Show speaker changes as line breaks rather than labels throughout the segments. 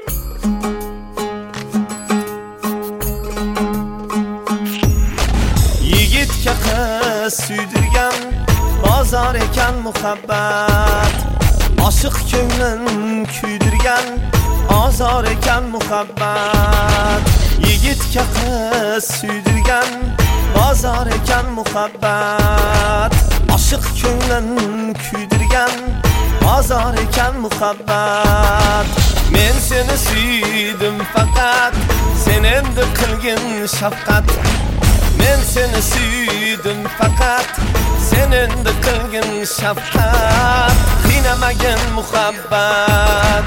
Yigitga qiz suydirgan bozor ekan muhabbat. Oshiq ko'nglim kuydirgan azor ekan muhabbat. Yigitga qiz suydirgan bozor ekan muhabbat. Oshiq ko'nglim kuydirgan azor ekan muhabbat. Men seni suydim faqat, sen endi qilgin shafqat. Men seni suydim faqat, sen endi qilgin shafqat. Qiynamagin muhabbat.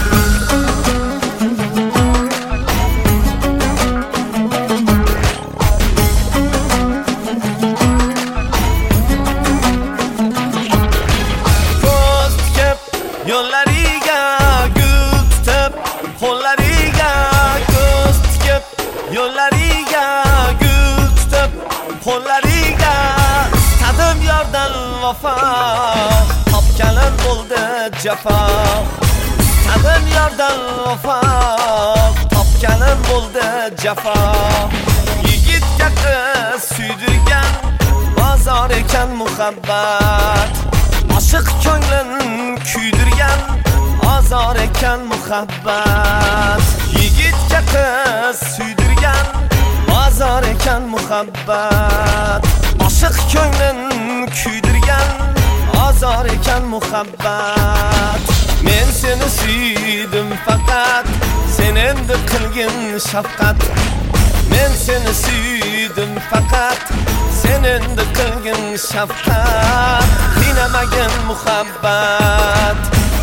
Yo'llariga gul tutib, qo'llariga ko'z tikib, yo'llariga gul tutib, qo'llariga istadim yordan vafo, topganim bo'ldi jafo. Istadim yordan vafo, topganim bo'ldi jafo. Yigitga qiz suydirgan bozor ekan muhabbat. Oshiq ko'nglim kuydirgan azor ekan muhabbat. Yigitga qiz suydirgan azor ekan muhabbat. Oshiq ko'nglim kuydirgan azor ekan muhabbat. Men seni suydim faqat, sen endi qilgin shafqat. Men seni suydim faqat, sen endi qilgin shafqat. Qiynamagin muhabbat.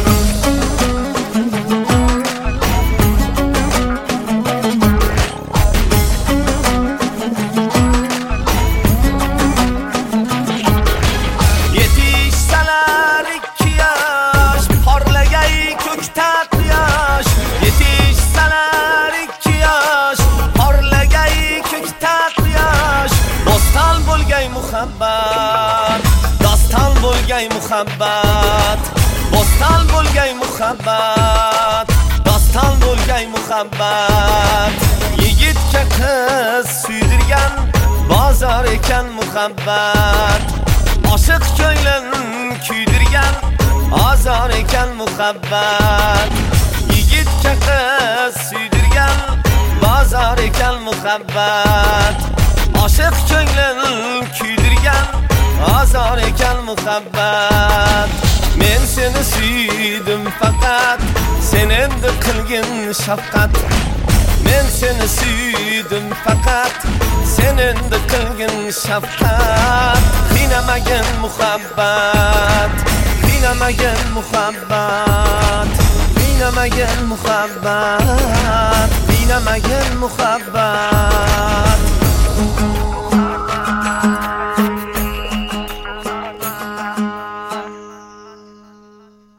Yetishsalar 2 yosh, porlagay ko'kda quyosh. Yetishsalar 2 yosh, porlagay ko'kda quyosh. Doston bo'lgay muhabbat, doston bo'lgay muhabbat. Doston bo'lgay muhabbat, doston bo'lgay muhabbat. Yigitga qiz suydirgan bozor ekan muhabbat. Oshiq ko'nglim kuydirgan azor ekan muhabbat. Yigitga qiz suydirgan bozor ekan muhabbat. Oshiq ko'nglim kuydirgan azor ekan muhabbat. Men seni suydim faqat, sen endi qilgin shafqat. Men seni suydim faqat, sen endi qilgin shafqat. Qiynamagin muhabbat. Qiynamagin muhabbat. Qiynamagin muhabbat. Qiynamagin muhabbat.